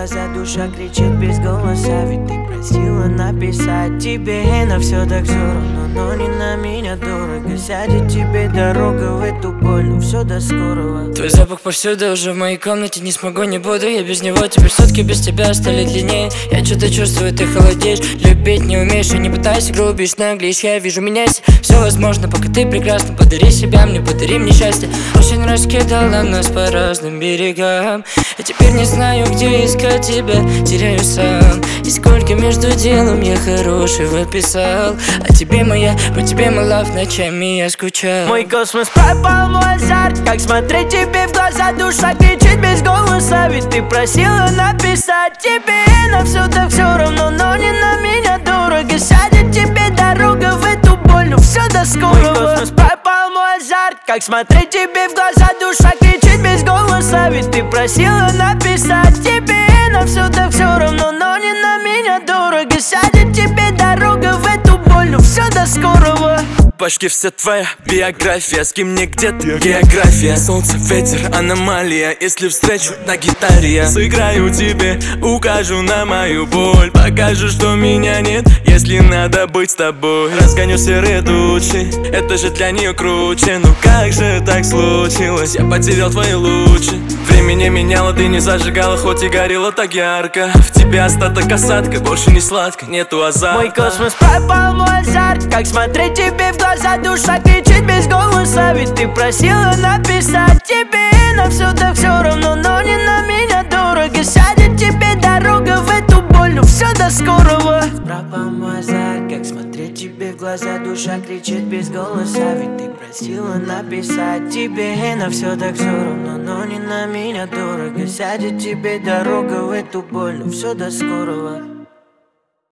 глаза, душа кричит без голоса. Ведь ты просила написать тебе, но все так все равно, но не на меня дорого. Сядет тебе дорога в эту боль, но все до скорого. Твой запах повсюду, уже в моей комнате, не смогу, не буду я без него. Теперь сутки без тебя стали длиннее. Я что-то чувствую, ты холодеешь. Любить не умеешь и не пытайся, грубишь, наглеешь. Я вижу, меняйся, все возможно, пока ты прекрасна. Подари себя мне, подари мне счастье. Осень раскидала нас по разным берегам. Я теперь не знаю, где искать тебя, теряю сам. И сколько между делом я хорошего писал. А тебе моя, по тебе мой лав, ночами я скучал. Мой космос пропал, мой азарт. Как смотреть тебе в глаза, душа кричит без голоса. Ведь ты просила написать тебе, но все так все равно, но не на меня дорого. Сядет тебе дорога в эту боль, но все до скорого. Мой космос пропал, мой азарт. Как смотреть тебе в глаза, душа кричит без голоса. Ведь ты просила написать тебе, но все так все равно, но не на меня дорого. Сядет тебе дорога в эту боль, но все до скорого. Почти вся твоя биография, с кем мне где-то география. Солнце, ветер, аномалия. Если встречу на гитаре я сыграю тебе, укажу на мою боль. Покажу, что меня нет, если надо быть с тобой. Разгоню серые тучи, это же для нее круче. Ну как же так случилось, я потерял твои лучи. Время не меняло, ты не зажигала, хоть и горело так ярко. В тебе остаток осадка, больше не сладко, нету азарта. Мой космос пропал, мой азарт. Как смотреть тебе в глаза, душа кричит без голоса. Ведь ты просила написать тебе, но все так все равно, но не на меня дорого. Сядет тебе дорога в эту боль, но все до скорого. Пропал мой азарт. Как смотреть тебе в глаза, душа кричит без голоса. Ведь ты просила написать тебе, но все так все равно, но не на меня дорого. Сядет тебе дорога в эту боль, но все до скорого.